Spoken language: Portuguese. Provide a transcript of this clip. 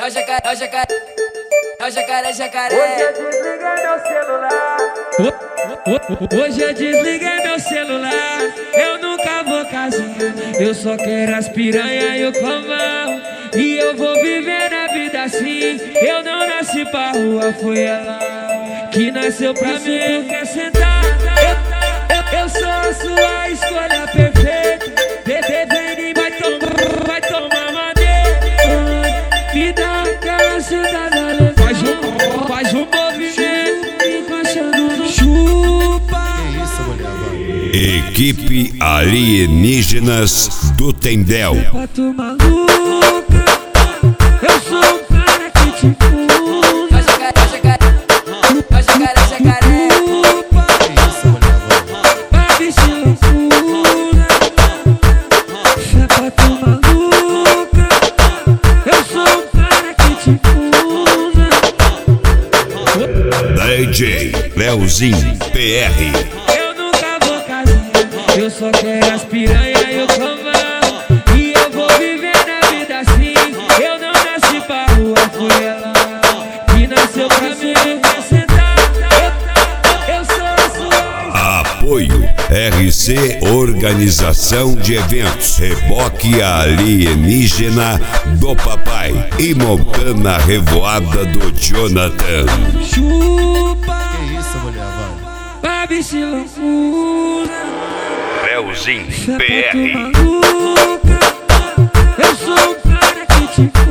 É o jacaré, é o jacaré, é o jacaré, jacaré. Hoje eu desliguei meu celular. Eu nunca vou casar. Eu só quero as piranha e o comão. E eu vou viver na vida assim. Eu não nasci pra rua, foi ela que nasceu pra mim. Quer sentar? Eu sou a sua escolha perfeita. Bebê, vem e vai tomar maneira. Me dá aquela sentada, faz um movimento, encaixando no chupa. Que isso, mulher? Equipe Alienígenas do Tendel. Pato maluca, eu sou um cara que te fuga. É o jacaré, é o jacaré, é o jacaré, jacaré. Que isso, mulher? Babi se loucura, é pato maluca, eu sou um cara que te fuga. DJ Leozinho PR. Eu nunca vou casar, eu só quero as piranha e o comão. E eu vou viver na vida assim. Eu não nasci pra rua, foi ela que nasceu pra mim. Quer sentar? Eu sou a sua. Apoio RC Organização de Eventos, Reboque Alienígena do Papai e Montana Revoada do Jonathan. Chupa, Que isso, mulher? babi se loucura, Leozinho é pato PR. maluca, eu sou um cara que te